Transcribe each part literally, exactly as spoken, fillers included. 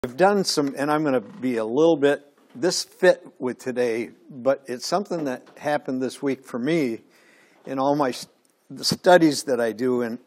I've done some, and I'm going to be a little bit, this fit with today, but it's something that happened this week for me in all my the studies that I do. And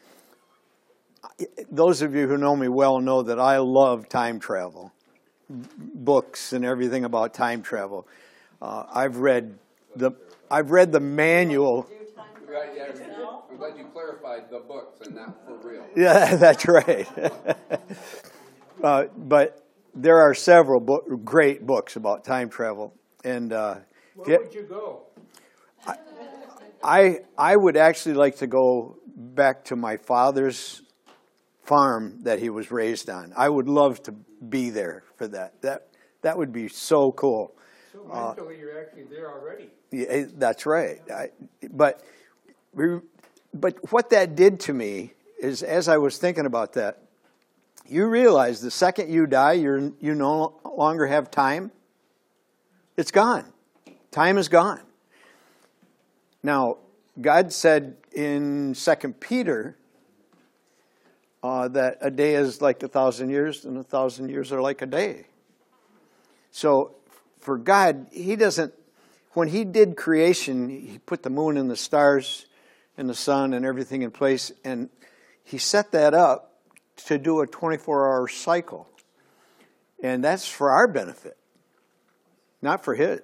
those of you who know me well know that I love time travel, books and everything about time travel. Uh, I've read the I've read the manual. Right, yeah. I'm glad you clarified the books and not for real. Yeah, that's right. uh, but there are several bo- great books about time travel, and uh, where would you go? I, I I would actually like to go back to my father's farm that he was raised on. I would love to be there for that. That that would be so cool. So mentally, uh, you're actually there already. Yeah, that's right. I, but but what that did to me is, as I was thinking about that, you realize the second you die, you're you no longer have time. It's gone. Time is gone. Now, God said in Second Peter uh, that a day is like a thousand years, and a thousand years are like a day. So, for God, He doesn't. When He did creation, He put the moon and the stars and the sun and everything in place, and He set that up to do a twenty-four hour cycle. And that's for our benefit, not for His.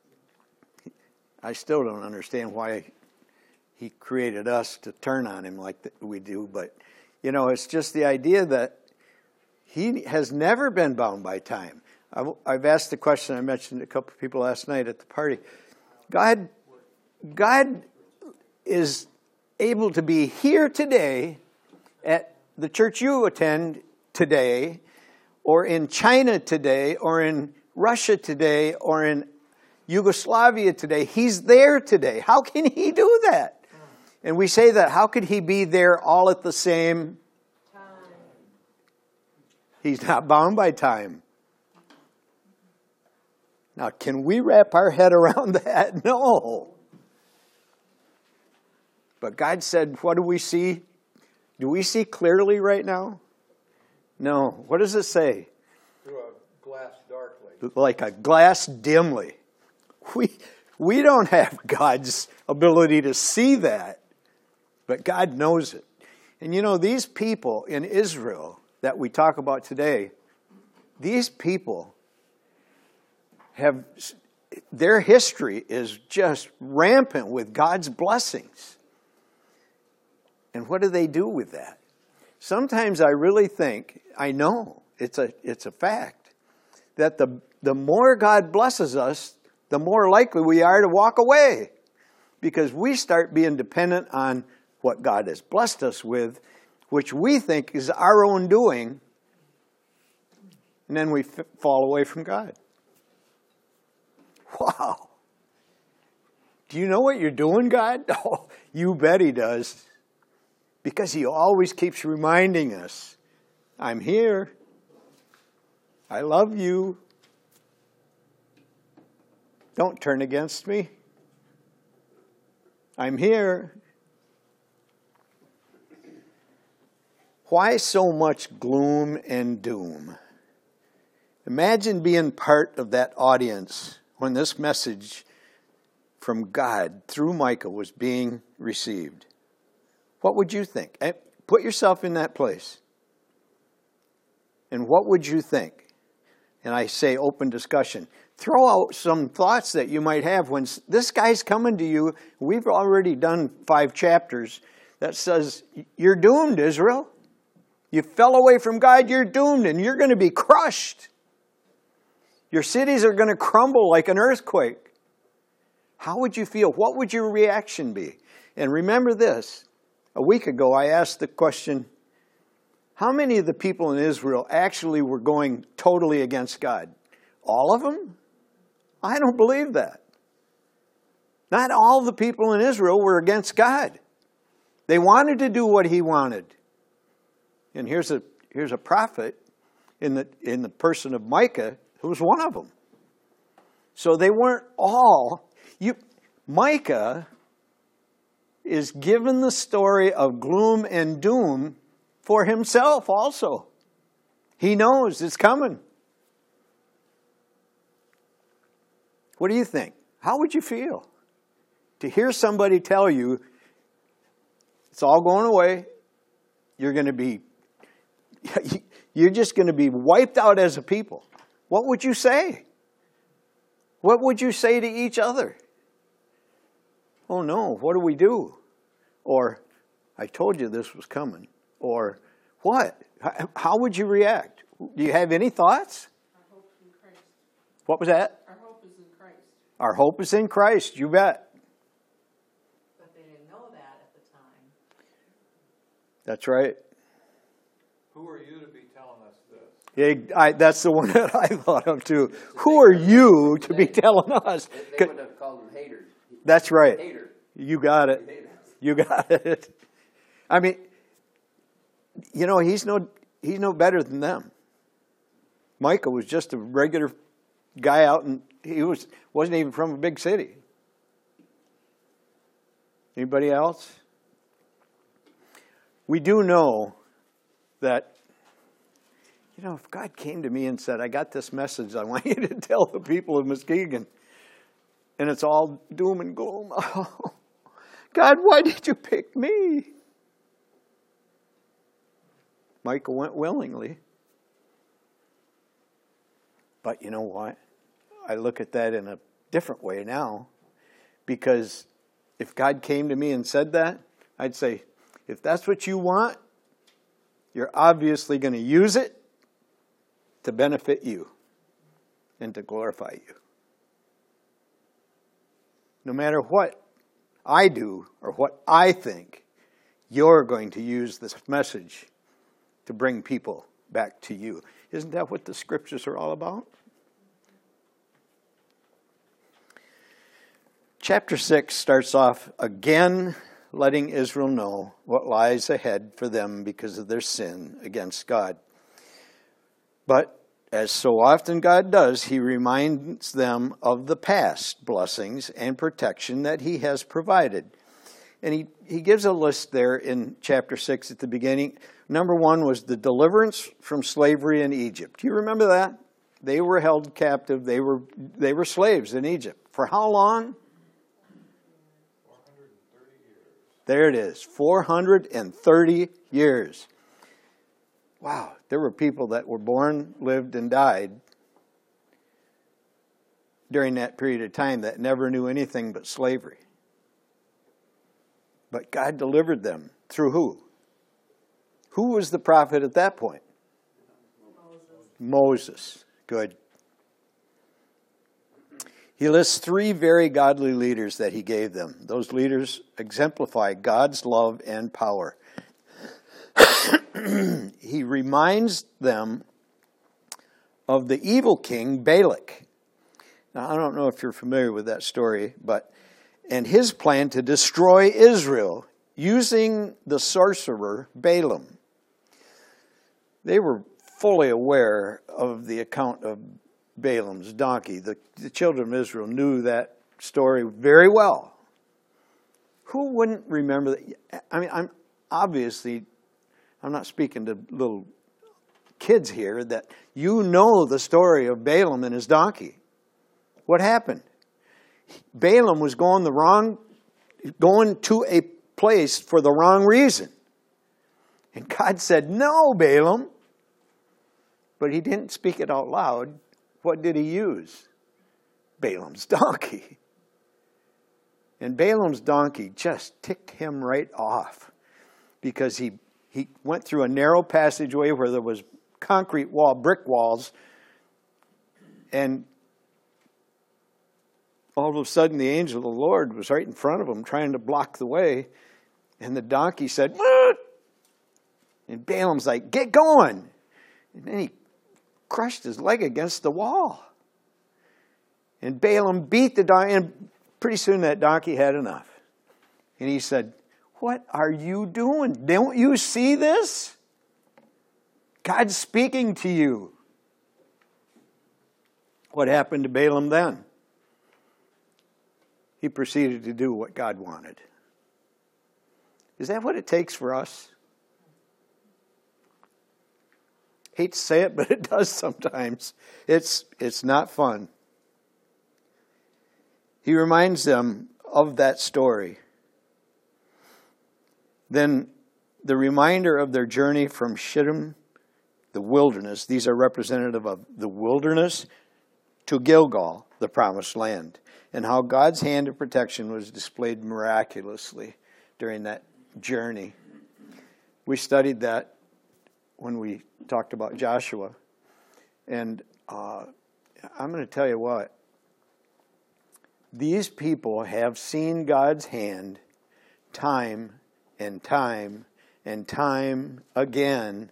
I still don't understand why He created us to turn on Him like we do, but, you know, it's just the idea that He has never been bound by time. I've asked the question, I mentioned to a couple of people last night at the party. God, God is able to be here today at the church you attend today, or in China today, or in Russia today, or in Yugoslavia today. He's there today. How can He do that? And we say that, how could He be there all at the same time? He's not bound by time. Now, can we wrap our head around that? No. But God said, what do we see? Do we see clearly right now? No. What does it say? Through a glass darkly. Like a glass dimly. We, we don't have God's ability to see that, but God knows it. And you know, these people in Israel that we talk about today, these people have, their history is just rampant with God's blessings. And what do they do with that? Sometimes I really think, I know, it's a it's a fact, that the the more God blesses us, the more likely we are to walk away. Because we start being dependent on what God has blessed us with, which we think is our own doing, and then we f- fall away from God. Wow. Do you know what you're doing, God? Oh, you bet He does. Because He always keeps reminding us, I'm here. I love you. Don't turn against me. I'm here. Why so much gloom and doom? Imagine being part of that audience when this message from God through Micah was being received. What would you think? Put yourself in that place. And what would you think? And I say open discussion. Throw out some thoughts that you might have when this guy's coming to you. We've already done five chapters that says, you're doomed, Israel. You fell away from God, you're doomed, and you're going to be crushed. Your cities are going to crumble like an earthquake. How would you feel? What would your reaction be? And remember this. A week ago, I asked the question, how many of the people in Israel actually were going totally against God? All of them? I don't believe that. Not all the people in Israel were against God. They wanted to do what He wanted. And here's a here's a prophet in the in the person of Micah who was one of them. So they weren't all. You, Micah is given the story of gloom and doom for himself also. He knows it's coming. What do you think? How would you feel to hear somebody tell you it's all going away, you're going to be, you're just going to be wiped out as a people? What would you say? What would you say to each other? Oh no, what do we do? Or, I told you this was coming. Or, what? How would you react? Do you have any thoughts? Our hope is in Christ. What was that? Our hope is in Christ. Our hope is in Christ, you bet. But they didn't know that at the time. That's right. Who are you to be telling us this? It, I, that's the one that I thought of too. Who are you to be telling us? They, they would have called them haters. That's right. Hater. You got it. Haters. You got it. I mean, you know, he's no he's no better than them. Micah was just a regular guy out, and he was wasn't even from a big city. Anybody else? We do know that, you know, if God came to me and said, I got this message I want you to tell the people of Muskegon, and it's all doom and gloom. Oh, God, why did you pick me? Micah went willingly. But you know what? I look at that in a different way now. Because if God came to me and said that, I'd say, if that's what you want, you're obviously going to use it to benefit you and to glorify you. No matter what I do or what I think, you're going to use this message to bring people back to you. Isn't that what the scriptures are all about? Chapter six starts off again letting Israel know what lies ahead for them because of their sin against God. But as so often God does, he reminds them of the past blessings and protection that he has provided. And he, he gives a list there in chapter six at the beginning. Number one was the deliverance from slavery in Egypt. Do you remember that? They were held captive. They were, they were slaves in Egypt. For how long? four hundred thirty years. There it is, four hundred thirty years. Wow, there were people that were born, lived, and died during that period of time that never knew anything but slavery. But God delivered them through who? Who was the prophet at that point? Moses. Moses. Good. He lists three very godly leaders that he gave them. Those leaders exemplify God's love and power. He reminds them of the evil king Balak. Now, I don't know if you're familiar with that story, but and his plan to destroy Israel using the sorcerer Balaam. They were fully aware of the account of Balaam's donkey. The, the children of Israel knew that story very well. Who wouldn't remember that? I mean, I'm obviously, I'm not speaking to little kids here, that you know the story of Balaam and his donkey. What happened? Balaam was going the wrong, going to a place for the wrong reason. And God said, no, Balaam. But he didn't speak it out loud. What did he use? Balaam's donkey. And Balaam's donkey just ticked him right off. Because he, he went through a narrow passageway where there was concrete wall, brick walls. And all of a sudden, the angel of the Lord was right in front of him, trying to block the way. And the donkey said, "What?" And Balaam's like, get going. And then he crushed his leg against the wall. And Balaam beat the donkey, and pretty soon that donkey had enough. And he said, what are you doing? Don't you see this? God's speaking to you. What happened to Balaam then? He proceeded to do what God wanted. Is that what it takes for us? Hate to say it, but it does sometimes. It's, it's not fun. He reminds them of that story. Then the reminder of their journey from Shittim, the wilderness, these are representative of the wilderness, to Gilgal, the promised land, and how God's hand of protection was displayed miraculously during that journey. We studied that when we talked about Joshua. And uh, I'm going to tell you what. These people have seen God's hand time and time and time again.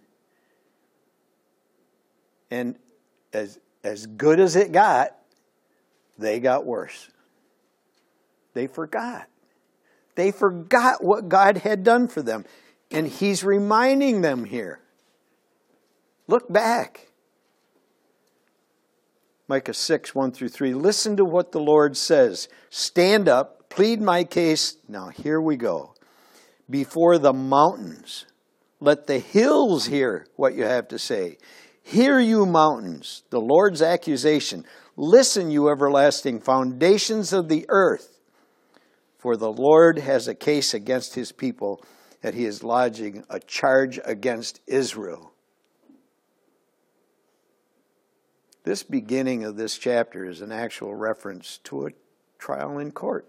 And as, as good as it got, they got worse. They forgot. They forgot what God had done for them. And he's reminding them here. Look back. Micah six, one through three. Listen to what the Lord says. Stand up, plead my case. Now here we go. Before the mountains. Let the hills hear what you have to say. Hear, you mountains, the Lord's accusation. Listen, you everlasting foundations of the earth. For the Lord has a case against his people, that he is lodging a charge against Israel. This beginning of this chapter is an actual reference to a trial in court.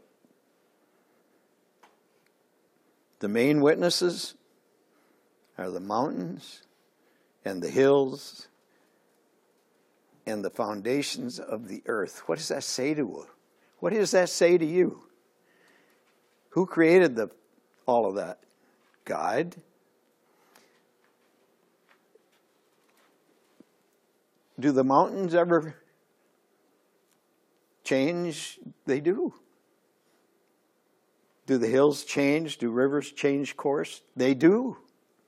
The main witnesses are the mountains and the hills and the foundations of the earth. What does that say to you? What does that say to you? Who created the, all of that? God. Do the mountains ever change? They do. Do the hills change? Do rivers change course? They do.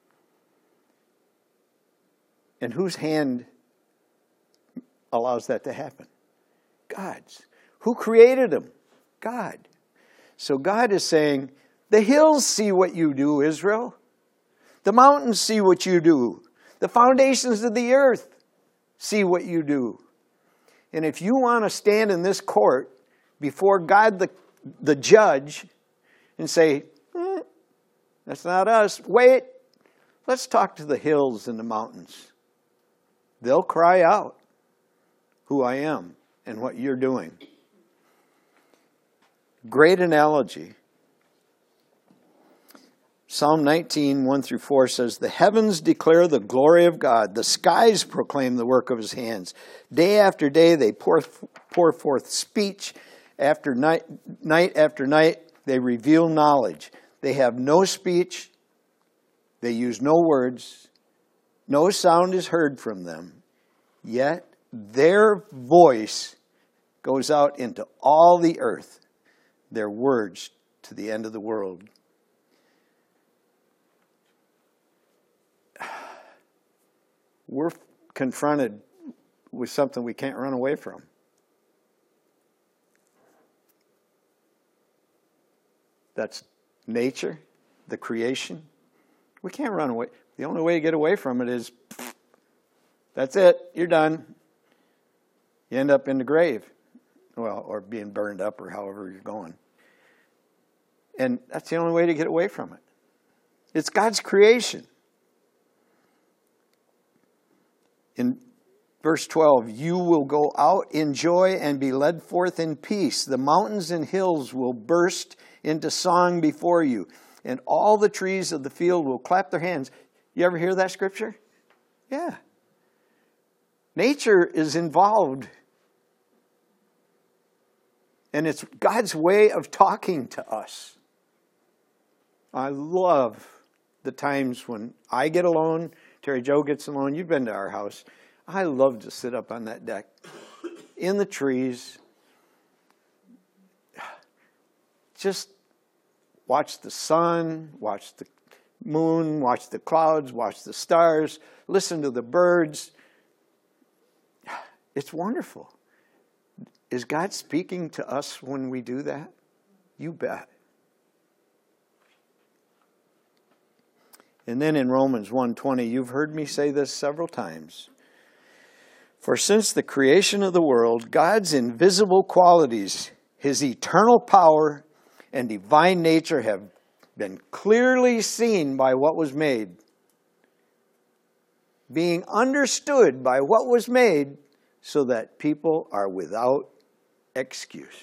And whose hand allows that to happen? God's. Who created them? God. So God is saying, the hills see what you do, Israel. The mountains see what you do. The foundations of the earth see what you do. And if you want to stand in this court before God the, the judge and say, eh, that's not us. Wait, let's talk to the hills and the mountains. They'll cry out who I am and what you're doing. Great analogy. Psalm nineteen, one through four says, the heavens declare the glory of God. The skies proclaim the work of his hands. Day after day they pour, pour forth speech. After night, night after night they reveal knowledge. They have no speech. They use no words. No sound is heard from them. Yet their voice goes out into all the earth. Their words to the end of the world. We're confronted with something we can't run away from. That's nature, the creation. We can't run away. The only way to get away from it is, that's it, you're done. You end up in the grave. Well, or being burned up or however you're going. And that's the only way to get away from it. It's God's creation. In verse twelve, you will go out in joy and be led forth in peace. The mountains and hills will burst into song before you, and all the trees of the field will clap their hands. You ever hear that scripture? Yeah. Nature is involved. And it's God's way of talking to us. I love the times when I get alone, Terry Jo gets alone. You've been to our house. I love to sit up on that deck in the trees. Just watch the sun, watch the moon, watch the clouds, watch the stars, listen to the birds. It's wonderful. Is God speaking to us when we do that? You bet. And then in Romans one twenty, you've heard me say this several times. For since the creation of the world, God's invisible qualities, his eternal power and divine nature have been clearly seen by what was made, being understood by what was made, so that people are without excuse.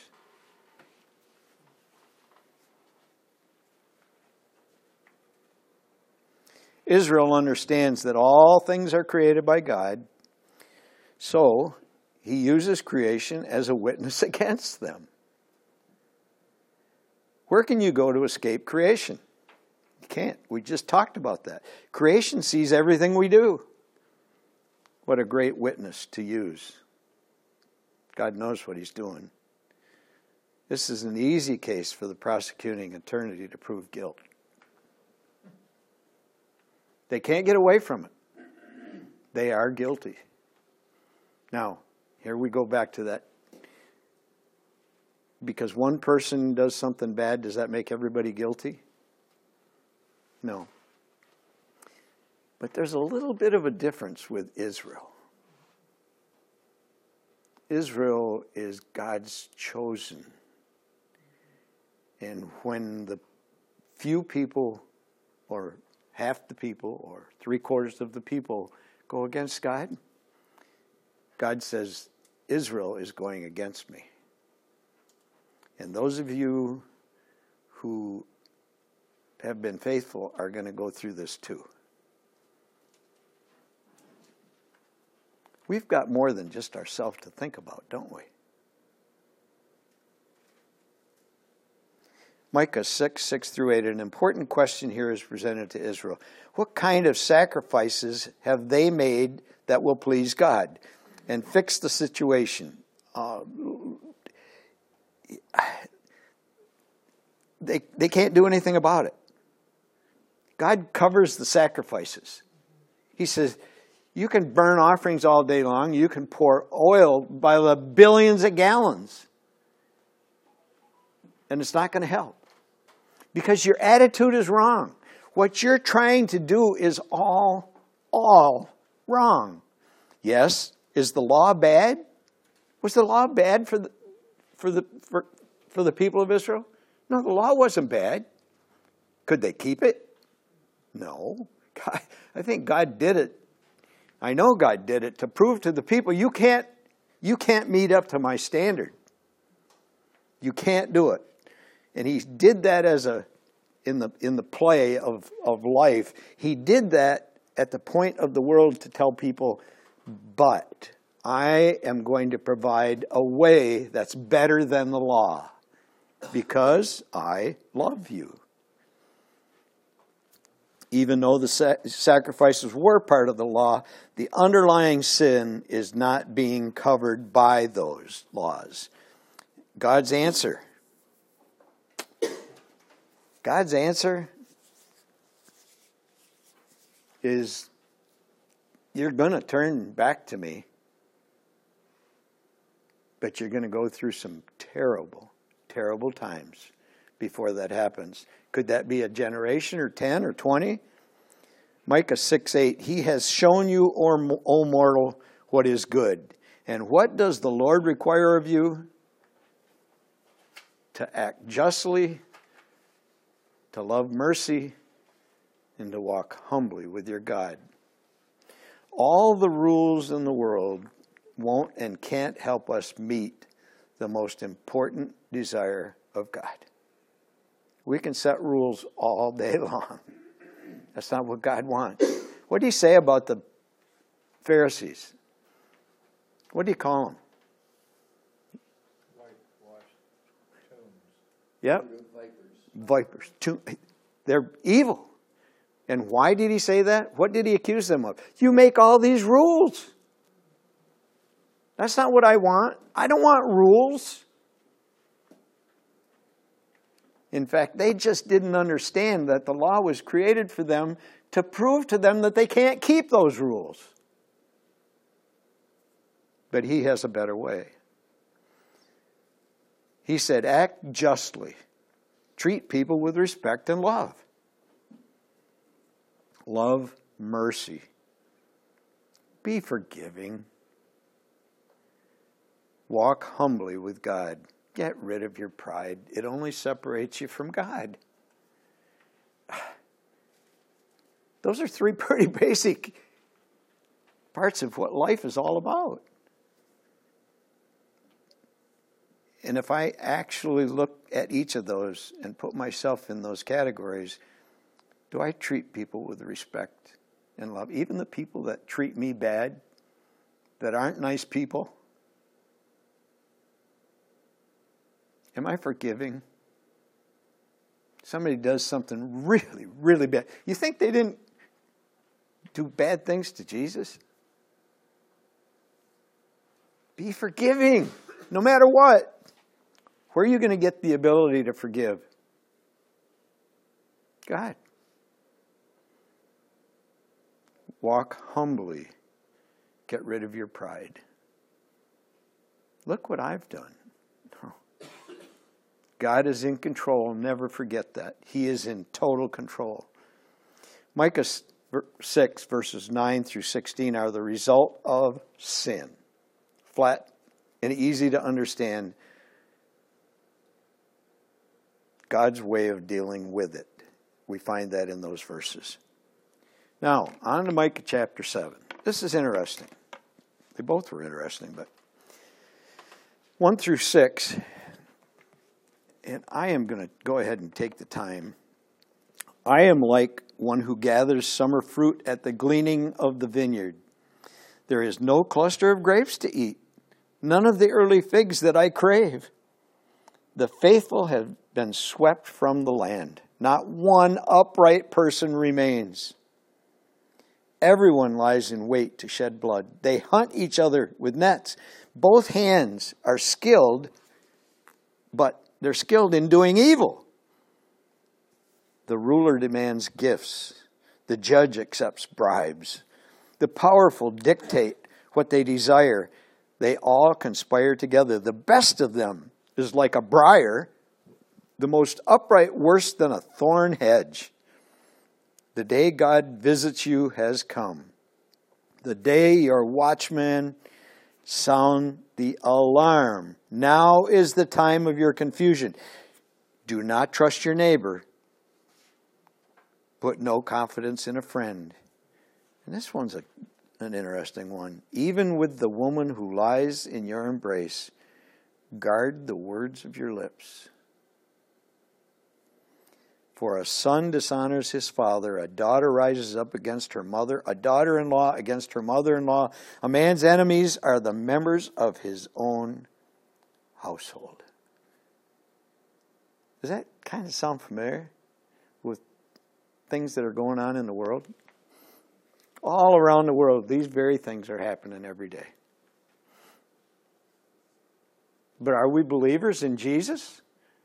Israel understands that all things are created by God, so he uses creation as a witness against them. Where can you go to escape creation? You can't. We just talked about that. Creation sees everything we do. What a great witness to use. God knows what he's doing. This is an easy case for the prosecuting attorney to prove guilt. They can't get away from it. They are guilty. Now, here we go back to that. Because one person does something bad, does that make everybody guilty? No. But there's a little bit of a difference with Israel. Israel is God's chosen. And when the few people, or half the people, or three quarters of the people go against God, God says, Israel is going against me. And those of you who have been faithful are going to go through this too. We've got more than just ourselves to think about, don't we? Micah six, six through eight, an important question here is presented to Israel. What kind of sacrifices have they made that will please God and fix the situation? Uh, they, they can't do anything about it. God covers the sacrifices. He says, you can burn offerings all day long. You can pour oil by the billions of gallons. And it's not going to help. Because your attitude is wrong. What you're trying to do is all, all wrong. Yes, is the law bad? Was the law bad for the, for the, for, for the people of Israel? No, the law wasn't bad. Could they keep it? No. God, I think God did it. I know God did it to prove to the people, you can't, you can't meet up to my standard. You can't do it. And he did that as a, in the in the play of, of life, he did that at the point of the world to tell people, but I am going to provide a way that's better than the law because I love you. Even though the sa- sacrifices were part of the law, the underlying sin is not being covered by those laws. God's answer. God's answer is, you're going to turn back to me, but you're going to go through some terrible, terrible times before that happens. Could that be a generation or ten or twenty? Micah six eight, he has shown you, O mortal, what is good. And what does the Lord require of you? To act justly, to love mercy, and to walk humbly with your God. All the rules in the world won't and can't help us meet the most important desire of God. We can set rules all day long. That's not what God wants. What did he say about the Pharisees? What do you call them? Whitewashed tombs. Yep. Vipers. Vipers. They're evil. And why did he say that? What did he accuse them of? You make all these rules. That's not what I want. I don't want rules. In fact, they just didn't understand that the law was created for them to prove to them that they can't keep those rules. But he has a better way. He said, act justly. Treat people with respect and love. Love mercy. Be forgiving. Walk humbly with God. Get rid of your pride. It only separates you from God. Those are three pretty basic parts of what life is all about. And if I actually look at each of those and put myself in those categories, do I treat people with respect and love? Even the people that treat me bad, that aren't nice people? Am I forgiving? Somebody does something really, really bad. You think they didn't do bad things to Jesus? Be forgiving, no matter what. Where are you going to get the ability to forgive? God. Walk humbly. Get rid of your pride. Look what I've done. God is in control. Never forget that. He is in total control. Micah six, verses nine through sixteen are the result of sin. Flat and easy to understand. God's way of dealing with it. We find that in those verses. Now, on to Micah chapter seven. This is interesting. They both were interesting, but one through six, and I am going to go ahead and take the time. I am like one who gathers summer fruit at the gleaning of the vineyard. There is no cluster of grapes to eat, none of the early figs that I crave. The faithful have been swept from the land. Not one upright person remains. Everyone lies in wait to shed blood. They hunt each other with nets. Both hands are skilled, but they're skilled in doing evil. The ruler demands gifts. The judge accepts bribes. The powerful dictate what they desire. They all conspire together. The best of them is like a briar, the most upright worse than a thorn hedge. The day God visits you has come. The day your watchmen sound the alarm. Now is the time of your confusion. Do not trust your neighbor. Put no confidence in a friend. And this one's a, an interesting one. Even with the woman who lies in your embrace, guard the words of your lips. For a son dishonors his father, a daughter rises up against her mother, a daughter-in-law against her mother-in-law. A man's enemies are the members of his own household. Does that kind of sound familiar with things that are going on in the world? All around the world, these very things are happening every day. But are we believers in Jesus?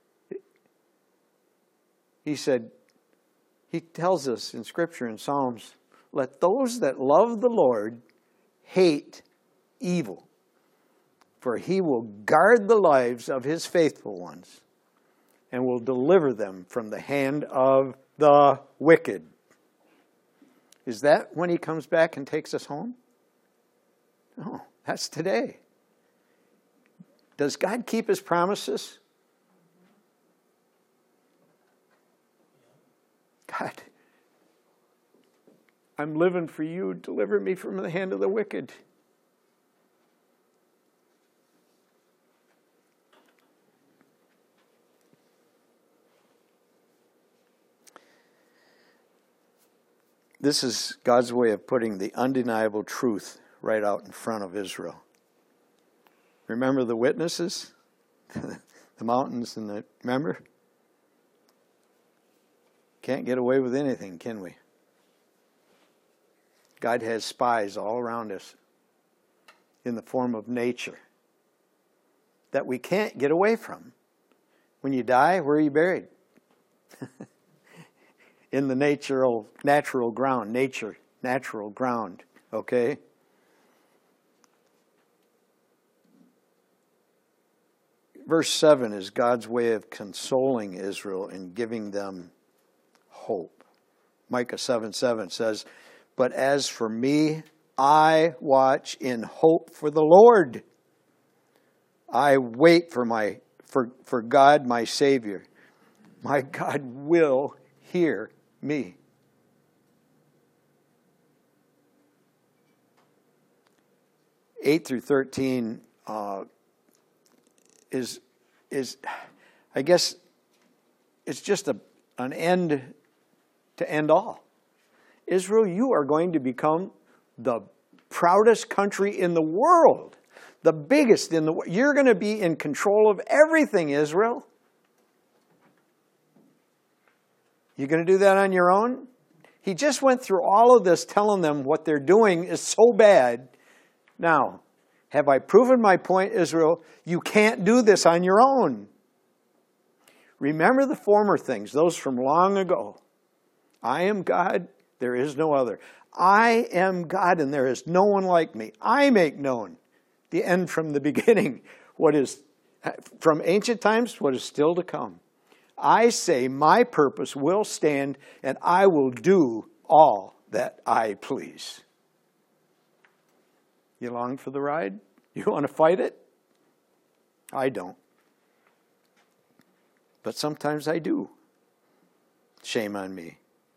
He said, he tells us in Scripture in Psalms, let those that love the Lord hate evil, for he will guard the lives of his faithful ones and will deliver them from the hand of the wicked. Is that when he comes back and takes us home? No, that's today. Does God keep his promises? God, I'm living for you. Deliver me from the hand of the wicked. This is God's way of putting the undeniable truth right out in front of Israel. Remember the witnesses? The mountains and the, remember? Can't get away with anything, can we? God has spies all around us in the form of nature that we can't get away from. When you die, where are you buried? In the natural, natural ground. Nature, natural ground. Okay? Verse seven is God's way of consoling Israel and giving them hope. Micah seven seven says, "But as for me, I watch in hope for the Lord. I wait for my for, for God, my Savior. My God will hear me." eight through thirteen uh, is, is, I guess, it's just a, an end to end all. Israel, you are going to become the proudest country in the world, the biggest in the world. You're going to be in control of everything, Israel. You going to do that on your own? He just went through all of this telling them what they're doing is so bad. Now, have I proven my point, Israel? You can't do this on your own. Remember the former things, those from long ago. I am God, there is no other. I am God, and there is no one like me. I make known the end from the beginning, what is from ancient times, what is still to come. I say my purpose will stand, and I will do all that I please. You long for the ride? You want to fight it? I don't. But sometimes I do. Shame on me.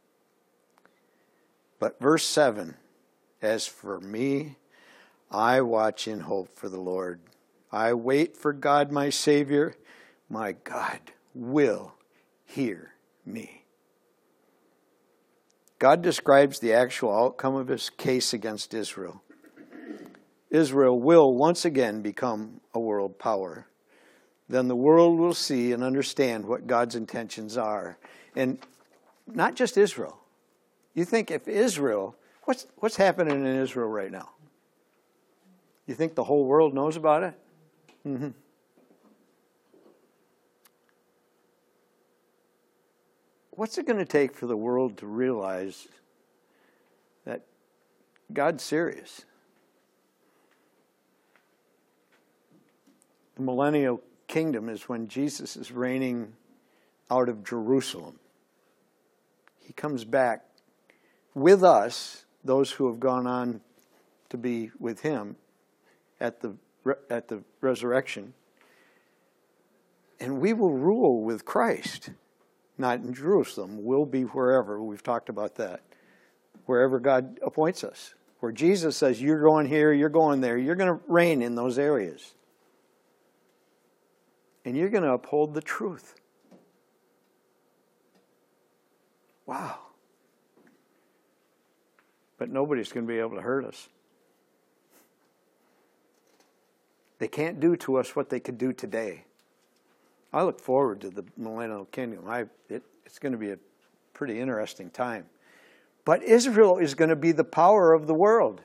But verse seven, "As for me, I watch in hope for the Lord. I wait for God my Savior. My God will hear me." God describes the actual outcome of his case against Israel. Israel will once again become a world power. Then the world will see and understand what God's intentions are. And not just Israel. You think if Israel, what's, what's happening in Israel right now? You think the whole world knows about it? Mm-hmm. What's it going to take for the world to realize that God's serious? The millennial kingdom is when Jesus is reigning out of Jerusalem. He comes back with us, those who have gone on to be with him at the at the resurrection. And we will rule with Christ, not in Jerusalem. We'll be wherever. We've talked about that. Wherever God appoints us. Where Jesus says, you're going here, you're going there. You're going to reign in those areas. And you're going to uphold the truth. Wow. But nobody's going to be able to hurt us. They can't do to us what they could do today. I look forward to the millennial kingdom. I, it, it's going to be a pretty interesting time. But Israel is going to be the power of the world.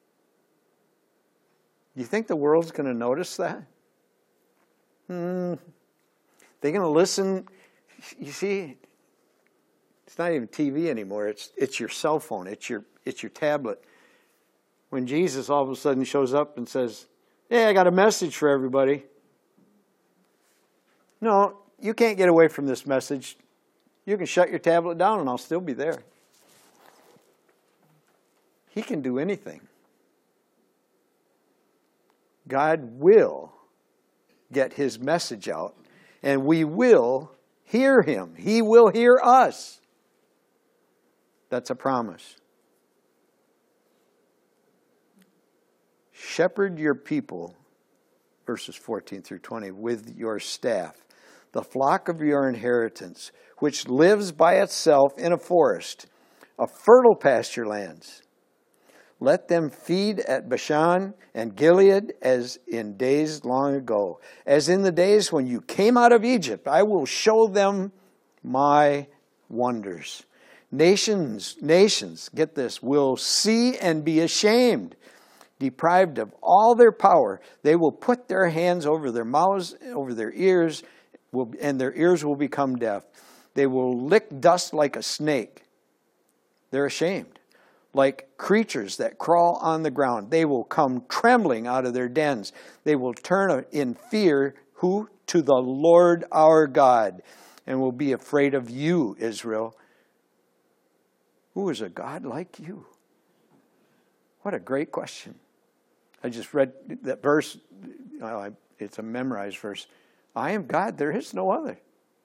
You think the world's going to notice that? Hmm. They're going to listen. You see, it's not even T V anymore. It's it's your cell phone. It's your it's your tablet. When Jesus all of a sudden shows up and says, "Hey, I got a message for everybody." No, you can't get away from this message. You can shut your tablet down and I'll still be there. He can do anything. God will get his message out, and we will hear him. He will hear us. That's a promise. Shepherd your people, verses fourteen through twenty, with your staff, the flock of your inheritance, which lives by itself in a forest, of fertile pasture lands. Let them feed at Bashan and Gilead as in days long ago. As in the days when you came out of Egypt, I will show them my wonders. Nations, nations, get this, will see and be ashamed. Deprived of all their power, they will put their hands over their mouths, over their ears, will, and their ears will become deaf. They will lick dust like a snake. They're ashamed. Like creatures that crawl on the ground. They will come trembling out of their dens. They will turn in fear, who? To the Lord our God, and will be afraid of you, Israel. Who is a God like you? What a great question. I just read that verse. Well, I, it's a memorized verse. I am God, there is no other.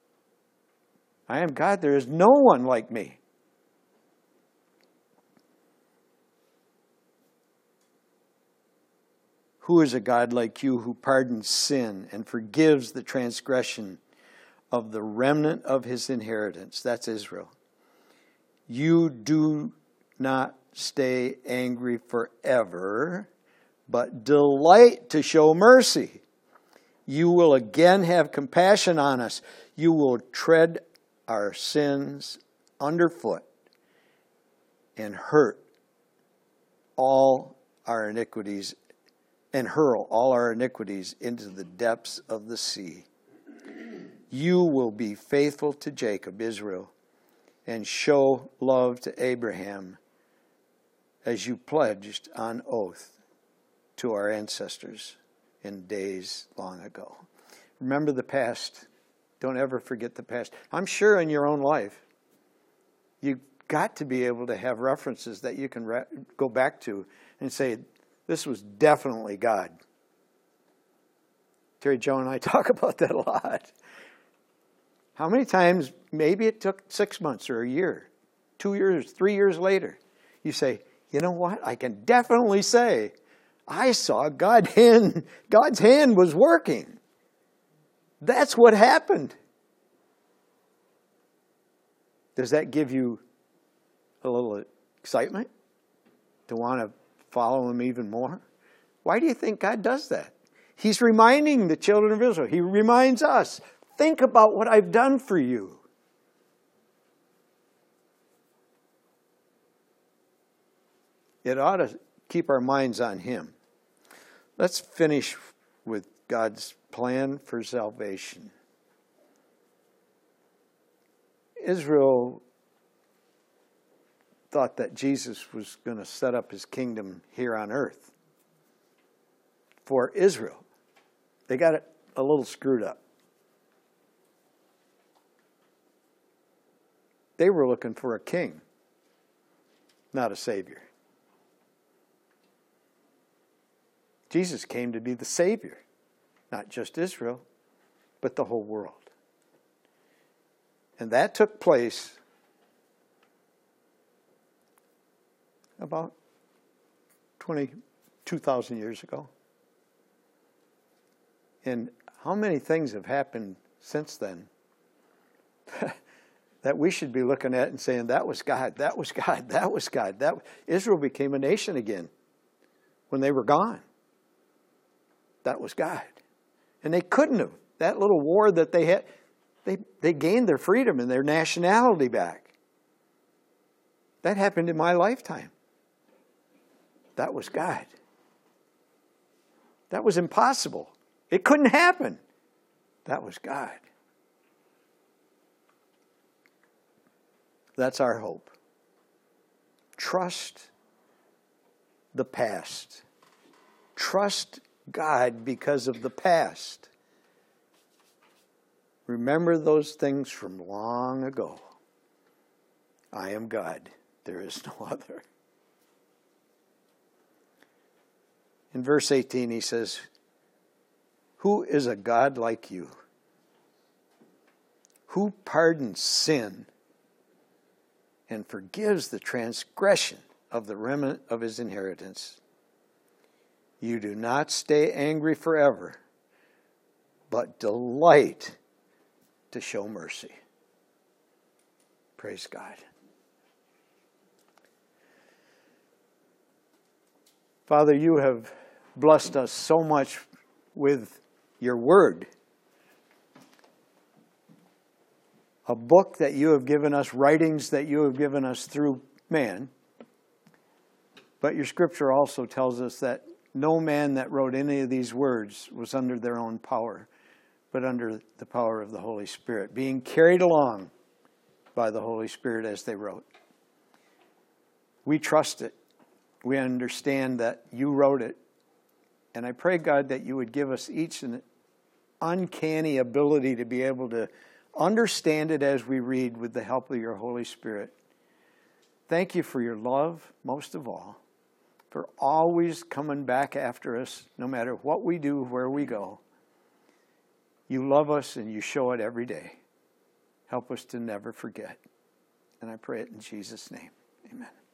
I am God, there is no one like me. Who is a God like you who pardons sin and forgives the transgression of the remnant of his inheritance? That's Israel. You do not stay angry forever, but delight to show mercy. You will again have compassion on us. You will tread our sins underfoot and hurt all our iniquities and hurl all our iniquities into the depths of the sea. You will be faithful to Jacob, Israel, and show love to Abraham as you pledged on oath to our ancestors in days long ago. Remember the past. Don't ever forget the past. I'm sure in your own life, you've got to be able to have references that you can re- go back to and say, this was definitely God. Terry Joe and I talk about that a lot. How many times, maybe it took six months or a year, two years, three years later, you say, you know what? I can definitely say I saw God hand, God's hand was working. That's what happened. Does that give you a little excitement to want to follow him even more? Why do you think God does that? He's reminding the children of Israel. He reminds us, think about what I've done for you. It ought to keep our minds on him. Let's finish with God's plan for salvation. Israel thought that Jesus was going to set up his kingdom here on earth for Israel. They got it a little screwed up. They were looking for a king, not a savior. Jesus came to be the Savior, not just Israel, but the whole world. And that took place about twenty-two thousand years ago. And how many things have happened since then that we should be looking at and saying, that was God, that was God, that was God. That Israel became a nation again when they were gone. That was God. And they couldn't have. That little war that they had, they, they gained their freedom and their nationality back. That happened in my lifetime. That was God. That was impossible. It couldn't happen. That was God. That's our hope. Trust the past. Trust God because of the past. Remember those things from long ago. I am God. There is no other. In verse eighteen, he says, who is a God like you? Who pardons sin and forgives the transgression of the remnant of his inheritance? You do not stay angry forever, but delight to show mercy. Praise God. Father, you have blessed us so much with your word. A book that you have given us, writings that you have given us through man. But your scripture also tells us that no man that wrote any of these words was under their own power, but under the power of the Holy Spirit, being carried along by the Holy Spirit as they wrote. We trust it. We understand that you wrote it. And I pray, God, that you would give us each an uncanny ability to be able to understand it as we read with the help of your Holy Spirit. Thank you for your love, most of all, for always coming back after us, no matter what we do, where we go. You love us and you show it every day. Help us to never forget. And I pray it in Jesus' name. Amen.